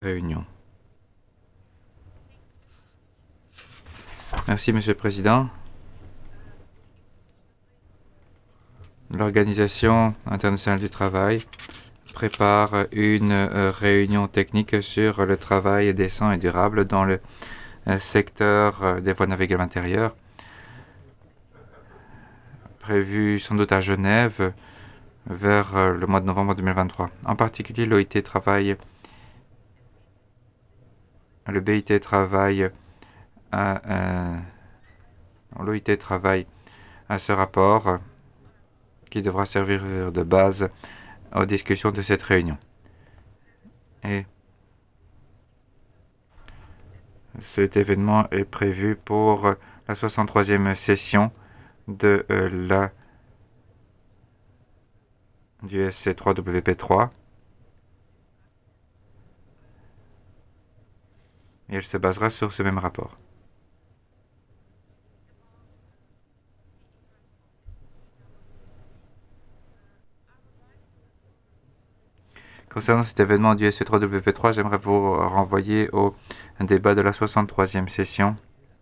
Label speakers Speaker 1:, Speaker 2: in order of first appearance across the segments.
Speaker 1: Réunion. Merci, Monsieur le Président. L'Organisation internationale du travail prépare une réunion technique sur le travail décent et durable dans le secteur des voies navigables intérieures, prévue sans doute à Genève vers le mois de novembre 2023. En particulier, le BIT travaille l'OIT travaille à ce rapport qui devra servir de base aux discussions de cette réunion. Et cet événement est prévu pour la 63e session de du SC3WP3. Et elle se basera sur ce même rapport. Concernant cet événement du SC3WP3, j'aimerais vous renvoyer au débat de la 63e session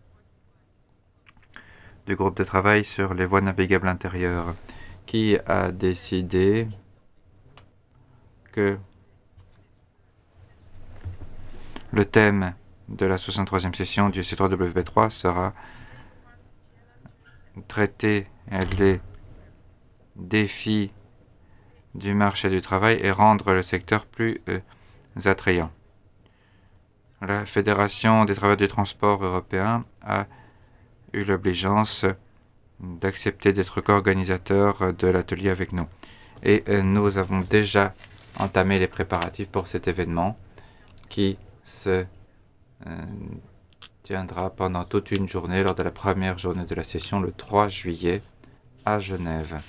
Speaker 1: du groupe de travail sur les voies navigables intérieures, qui a décidé que le thème de la 63e session du SC3WP3 sera traiter les défis du marché du travail et rendre le secteur plus attrayant. La Fédération des travailleurs du transport européen a eu l'obligeance d'accepter d'être co-organisateur de l'atelier avec nous. Et nous avons déjà entamé les préparatifs pour cet événement qui se tiendra pendant toute une journée lors de la première journée de la session le 3 juillet à Genève.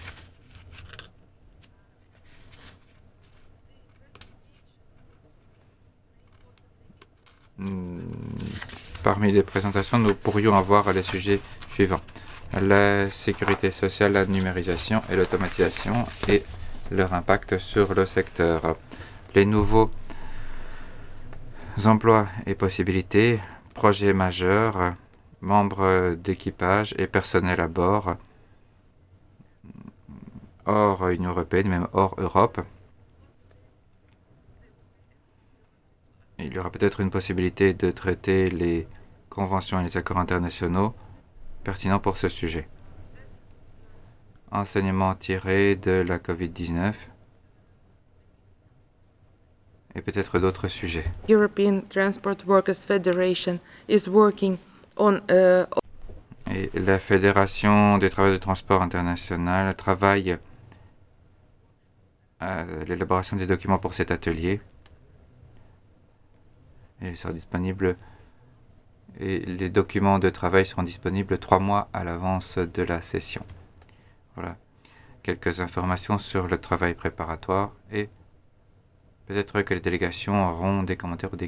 Speaker 1: Parmi les présentations, nous pourrions avoir les sujets suivants: la sécurité sociale, la numérisation et l'automatisation et leur impact sur le secteur, les nouveaux emplois et possibilités, projets majeurs, membres d'équipage et personnel à bord, hors Union européenne, même hors Europe. Il y aura peut-être une possibilité de traiter les conventions et les accords internationaux pertinents pour ce sujet. Enseignements tirés de la Covid-19 et peut-être d'autres sujets.
Speaker 2: European Transport Workers Federation is working on
Speaker 1: Et la Fédération des travailleurs de transport international travaille à l'élaboration des documents pour cet atelier. Et il sera disponible. Et les documents de travail seront disponibles 3 mois à l'avance de la session. Voilà quelques informations sur le travail préparatoire et peut-être que les délégations auront des commentaires ou des